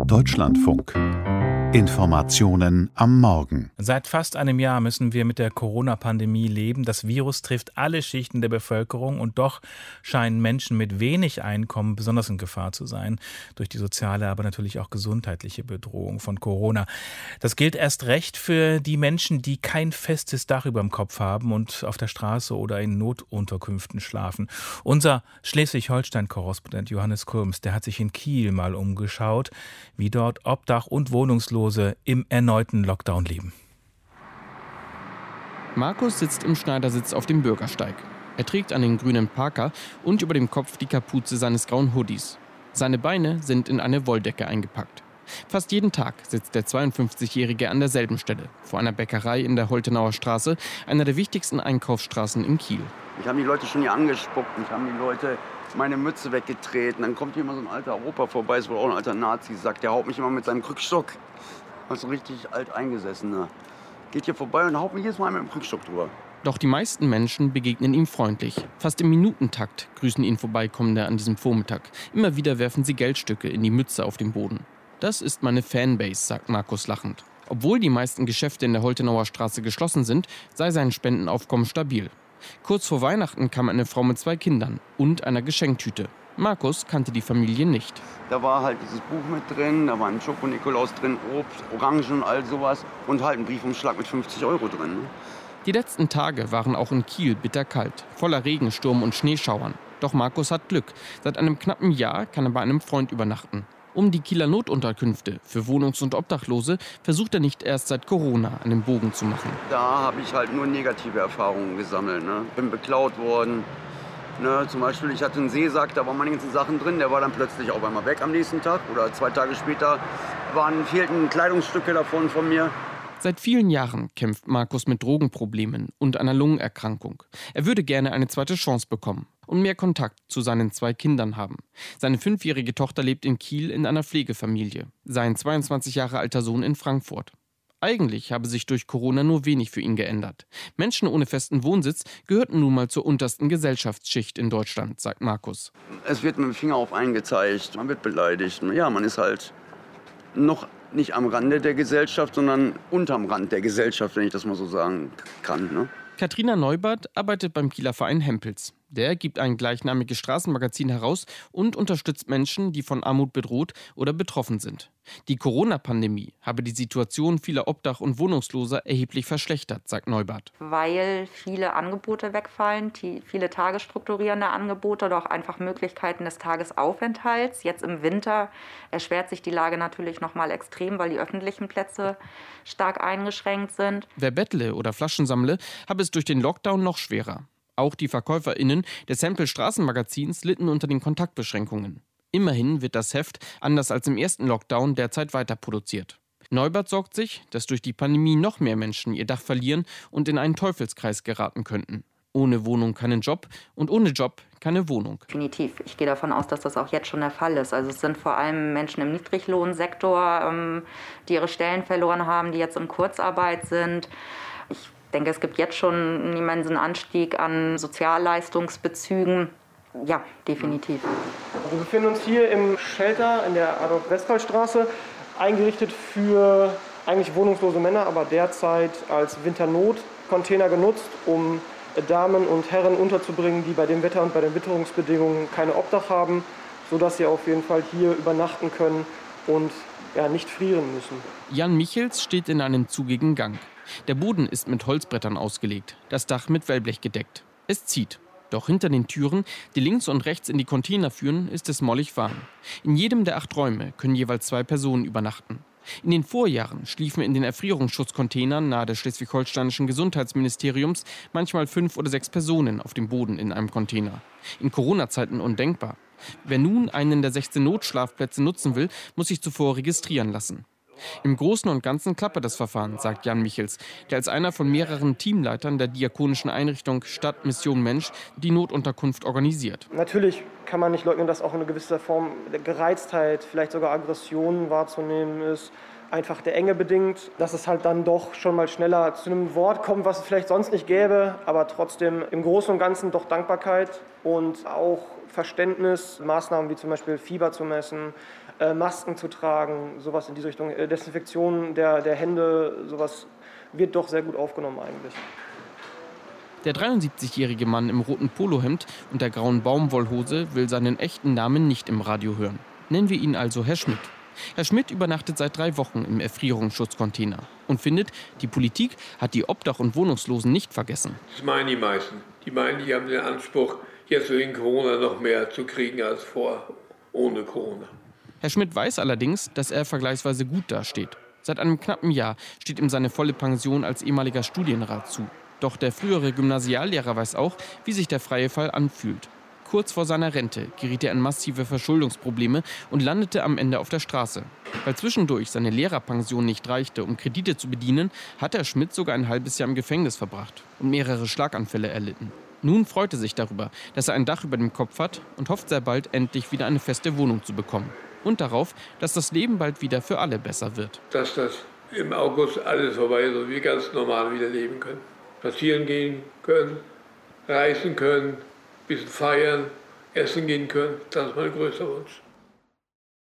Deutschlandfunk. Informationen am Morgen. Seit fast einem Jahr müssen wir mit der Corona-Pandemie leben. Das Virus trifft alle Schichten der Bevölkerung und doch scheinen Menschen mit wenig Einkommen besonders in Gefahr zu sein. Durch die soziale, aber natürlich auch gesundheitliche Bedrohung von Corona. Das gilt erst recht für die Menschen, die kein festes Dach über dem Kopf haben und auf der Straße oder in Notunterkünften schlafen. Unser Schleswig-Holstein-Korrespondent Johannes Kulms, der hat sich in Kiel mal umgeschaut, wie dort Obdach- und Wohnungslose im erneuten Lockdown leben. Markus sitzt im Schneidersitz auf dem Bürgersteig. Er trägt einen grünen Parker und über dem Kopf die Kapuze seines grauen Hoodies. Seine Beine sind in eine Wolldecke eingepackt. Fast jeden Tag sitzt der 52-Jährige an derselben Stelle, vor einer Bäckerei in der Holtenauer Straße, einer der wichtigsten Einkaufsstraßen in Kiel. Ich habe die Leute schon hier angespuckt, mich haben die Leute meine Mütze weggetreten. Dann kommt hier immer so ein alter Opa vorbei, ist wohl auch ein alter Nazi, sagt, der haut mich immer mit seinem Krückstock. Also richtig alt eingesessener. Geht hier vorbei und haut mich jedes Mal mit dem Krückstock drüber. Doch die meisten Menschen begegnen ihm freundlich. Fast im Minutentakt grüßen ihn Vorbeikommende an diesem Vormittag. Immer wieder werfen sie Geldstücke in die Mütze auf den Boden. Das ist meine Fanbase, sagt Markus lachend. Obwohl die meisten Geschäfte in der Holtenauer Straße geschlossen sind, sei sein Spendenaufkommen stabil. Kurz vor Weihnachten kam eine Frau mit 2 Kindern und einer Geschenktüte. Markus kannte die Familie nicht. Da war halt dieses Buch mit drin, da war ein Schoko-Nikolaus drin, Obst, Orangen und all sowas. Und halt ein Briefumschlag mit 50 € drin. Die letzten Tage waren auch in Kiel bitterkalt, voller Regensturm und Schneeschauern. Doch Markus hat Glück. Seit einem knappen Jahr kann er bei einem Freund übernachten. Um die Kieler Notunterkünfte für Wohnungs- und Obdachlose versucht er nicht erst seit Corona einen Bogen zu machen. Da habe ich halt nur negative Erfahrungen gesammelt. Bin beklaut worden. Zum Beispiel, ich hatte einen Seesack, da waren meine ganzen Sachen drin. Der war dann plötzlich auf einmal weg am nächsten Tag. Oder 2 Tage später fehlten Kleidungsstücke davon von mir. Seit vielen Jahren kämpft Markus mit Drogenproblemen und einer Lungenerkrankung. Er würde gerne eine zweite Chance bekommen und mehr Kontakt zu seinen 2 Kindern haben. Seine 5-jährige Tochter lebt in Kiel in einer Pflegefamilie. Sein 22 Jahre alter Sohn in Frankfurt. Eigentlich habe sich durch Corona nur wenig für ihn geändert. Menschen ohne festen Wohnsitz gehörten nun mal zur untersten Gesellschaftsschicht in Deutschland, sagt Markus. Es wird mit dem Finger auf einen gezeigt, man wird beleidigt. Ja, man ist halt noch nicht am Rande der Gesellschaft, sondern unterm Rand der Gesellschaft, wenn ich das mal so sagen kann. Katrina Neubert arbeitet beim Kieler Verein Hempels. Der gibt ein gleichnamiges Straßenmagazin heraus und unterstützt Menschen, die von Armut bedroht oder betroffen sind. Die Corona-Pandemie habe die Situation vieler Obdach- und Wohnungsloser erheblich verschlechtert, sagt Neubert. Weil viele Angebote wegfallen, viele tagesstrukturierende Angebote oder auch einfach Möglichkeiten des Tagesaufenthalts. Jetzt im Winter erschwert sich die Lage natürlich noch mal extrem, weil die öffentlichen Plätze stark eingeschränkt sind. Wer bettle oder Flaschen sammle, habe es durch den Lockdown noch schwerer. Auch die VerkäuferInnen des Hempel-Straßenmagazins litten unter den Kontaktbeschränkungen. Immerhin wird das Heft, anders als im ersten Lockdown, derzeit weiter produziert. Neubert sorgt sich, dass durch die Pandemie noch mehr Menschen ihr Dach verlieren und in einen Teufelskreis geraten könnten. Ohne Wohnung keinen Job und ohne Job keine Wohnung. Definitiv. Ich gehe davon aus, dass das auch jetzt schon der Fall ist. Also es sind vor allem Menschen im Niedriglohnsektor, die ihre Stellen verloren haben, die jetzt in Kurzarbeit sind. Ich denke, es gibt jetzt schon einen immensen Anstieg an Sozialleistungsbezügen. Ja, definitiv. Wir befinden uns hier im Shelter in der Adolf-Westphal-Straße, eingerichtet für eigentlich wohnungslose Männer, aber derzeit als Winternotcontainer genutzt, um Damen und Herren unterzubringen, die bei dem Wetter und bei den Witterungsbedingungen keine Obdach haben, sodass sie auf jeden Fall hier übernachten können und nicht frieren müssen. Jan Michels steht in einem zugigen Gang. Der Boden ist mit Holzbrettern ausgelegt, das Dach mit Wellblech gedeckt. Es zieht. Doch hinter den Türen, die links und rechts in die Container führen, ist es mollig warm. In jedem der 8 Räume können jeweils 2 Personen übernachten. In den Vorjahren schliefen in den Erfrierungsschutzcontainern nahe des schleswig-holsteinischen Gesundheitsministeriums manchmal 5 oder 6 Personen auf dem Boden in einem Container. In Corona-Zeiten undenkbar. Wer nun einen der 16 Notschlafplätze nutzen will, muss sich zuvor registrieren lassen. Im Großen und Ganzen klappe das Verfahren, sagt Jan Michels, der als einer von mehreren Teamleitern der diakonischen Einrichtung Stadt Mission Mensch die Notunterkunft organisiert. Natürlich kann man nicht leugnen, dass auch eine gewisse Form der Gereiztheit, vielleicht sogar Aggression wahrzunehmen ist. Einfach der Enge bedingt, dass es halt dann doch schon mal schneller zu einem Wort kommt, was es vielleicht sonst nicht gäbe, aber trotzdem im Großen und Ganzen doch Dankbarkeit und auch Verständnis, Maßnahmen wie zum Beispiel Fieber zu messen, Masken zu tragen, sowas in diese Richtung, Desinfektion der Hände, sowas wird doch sehr gut aufgenommen eigentlich. Der 73-jährige Mann im roten Polohemd und der grauen Baumwollhose will seinen echten Namen nicht im Radio hören. Nennen wir ihn also Herr Schmidt. Herr Schmidt übernachtet seit 3 Wochen im Erfrierungsschutzcontainer und findet, die Politik hat die Obdach- und Wohnungslosen nicht vergessen. Das meinen die meisten. Die meinen, die haben den Anspruch, jetzt wegen Corona noch mehr zu kriegen als ohne Corona. Herr Schmidt weiß allerdings, dass er vergleichsweise gut dasteht. Seit einem knappen Jahr steht ihm seine volle Pension als ehemaliger Studienrat zu. Doch der frühere Gymnasiallehrer weiß auch, wie sich der freie Fall anfühlt. Kurz vor seiner Rente geriet er in massive Verschuldungsprobleme und landete am Ende auf der Straße. Weil zwischendurch seine Lehrerpension nicht reichte, um Kredite zu bedienen, hat Herr Schmidt sogar ein halbes Jahr im Gefängnis verbracht und mehrere Schlaganfälle erlitten. Nun freut er sich darüber, dass er ein Dach über dem Kopf hat und hofft sehr bald endlich wieder eine feste Wohnung zu bekommen. Und darauf, dass das Leben bald wieder für alle besser wird. Dass das im August alles vorbei ist und wir ganz normal wieder leben können. Spazieren gehen können, reisen können, ein bisschen feiern, essen gehen können. Das ist mein größter Wunsch.